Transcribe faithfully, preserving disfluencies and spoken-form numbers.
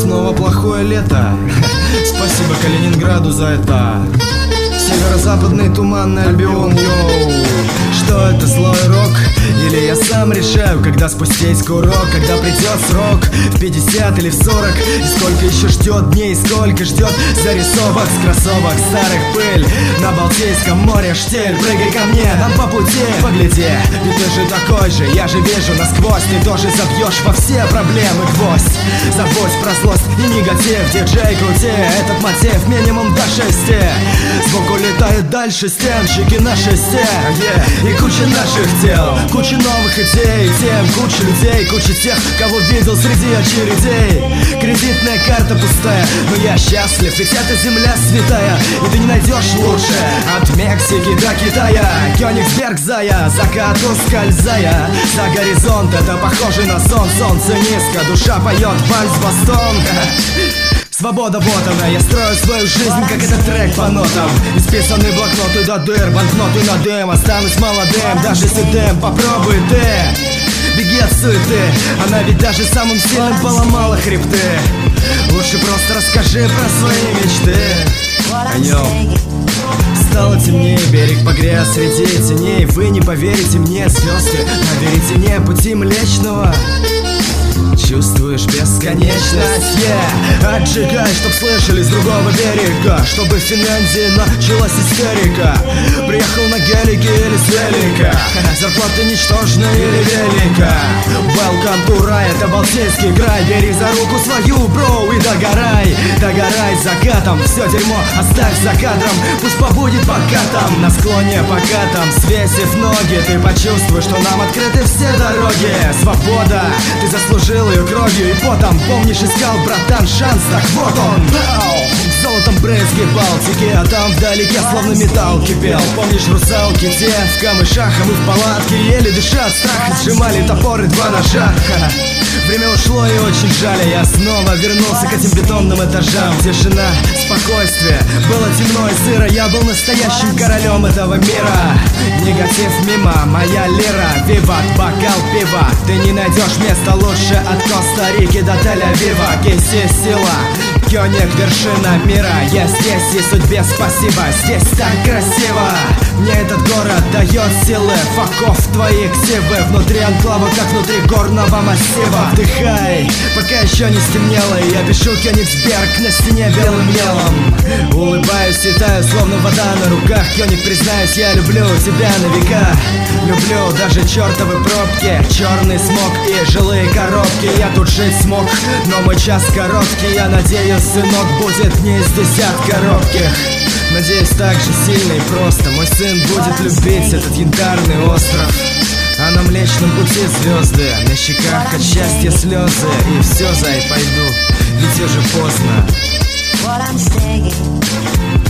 снова плохое лето. Спасибо Калининграду за это. Северо-западный туманный Альбион, йоу. Что это, злой рок? Или я сам решаю, когда спустить курок? Когда придет срок, в пятьдесят или в сорок? И сколько еще ждет дней, сколько ждет зарисовок с кроссовок старых пыль на Балтийском море штиль. Прыгай ко мне, нам по пути, погляди, ведь ты же такой же, я же вижу насквозь. Ты тоже забьешь во все проблемы гвоздь. Забудь про злость и негатив, диджей, крути этот мотив минимум до шести. Звук улетает дальше стенчики на шесте, yeah. И куча наших тел, куча новых идей, тем, куча людей, куча тех, кого видел среди очередей. Кредитная карта пустая, но я счастлив, ведь эта земля святая, и ты не найдешь лучше от Мексики до Китая. Кёнигсберг, зая, закат ускользая за горизонт, это похоже на сон. Солнце низко, душа поет вальс Бостон. Свобода, вот она, я строю свою жизнь, как этот трек по нотам. Исписанные блокноты до дыр, банкноты на дым. Останусь молодым, даже седым, попробуй ты. Беги от суеты, она ведь даже самым сильным поломала хребты. Лучше просто расскажи про свои мечты. Йоу. Стало темнее, берег погряз среди теней. Вы не поверите мне, звезды на веретене пути Млечного. Чувствуешь бесконечность, yeah. Отжигай, чтоб слышали с другого берега, чтобы в Финляндии началась истерика. Приехал на гелике или с велика, зарплата ничтожна или велика. Welcome to рай, это Балтийский край. Бери за руку свою, бро, и догорай. Догорай закатом, все дерьмо оставь за кадром. Пусть побудет пока там, на склоне пока там. Свесив ноги, ты почувствуешь, что нам открыты все дороги. Свобода, ты заслужил ее кровью и потом. Помнишь, искал, братан, шанс, так вот он. Бау! Золотом брызги Балтики, а там вдалеке словно металл кипел. Помнишь, русалки те в камышах, а мы в палатке еле дыша от страха сжимали топоры два ножа. Время ушло и очень жаль, я снова вернулся к этим бетонным этажам. Тишина, спокойствие, было темно и сыро. Я был настоящим королем этого мира. Негатив мимо, моя лира. Виват, бокал пива. Ты не найдешь места лучше от Коста-Рики до Тель-Авива. Кейси сила, Кёниг вершина мира. Я здесь и судьбе спасибо, здесь так красиво. Мне этот город дает силы, факов твои ксивы. Внутри анклава, как внутри горного массива. Вдыхай, пока еще не стемнело. Я пишу Кёнигсберг на стене белым мелом. Улыбаюсь и таю, словно вода на руках. Кёниг, признаюсь, я люблю тебя на века. Люблю даже чертовы пробки, черный смог и жилые коробки. Я тут жить смог, но мой час короткий. Я надеюсь, сынок будет не из десятка робких. Надеюсь, так же сильно и просто мой сын будет любить этот янтарный остров. А на Млечном пути звезды, на щеках от счастья слезы. И все, зай, пойду, ведь уже поздно.